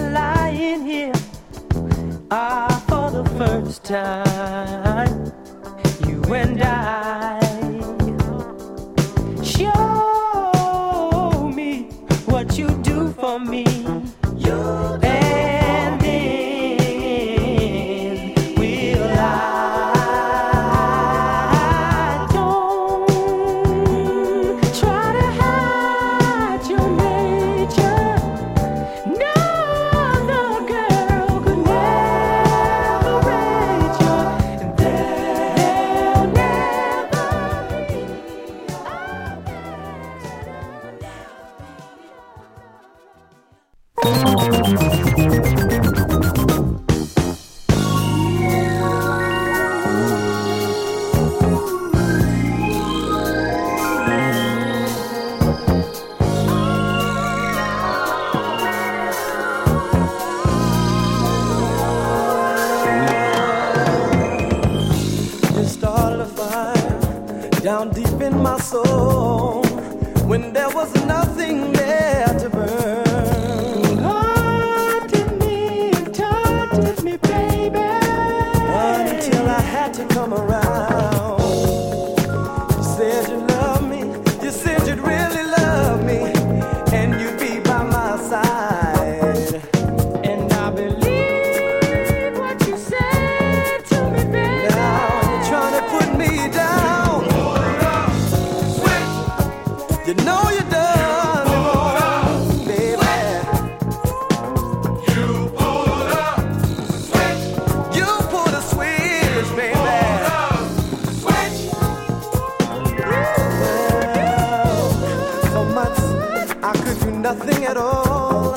lying here for the first time. You and I. Show me what you do for me. And then will I don't try to hide your nature. No, no girl could never rate you. And there'll never be It started a fire down deep in my soul when there was nothing there to burn. Taunted me, baby. Until I had to come around. You said you love me, you said you'd really love me, and you'd be by my side. And I believe what you said to me, baby. Now you're trying to put me down. You know you done me wrong, baby. You pulled a switch, baby. Well, so much I could do nothing at all.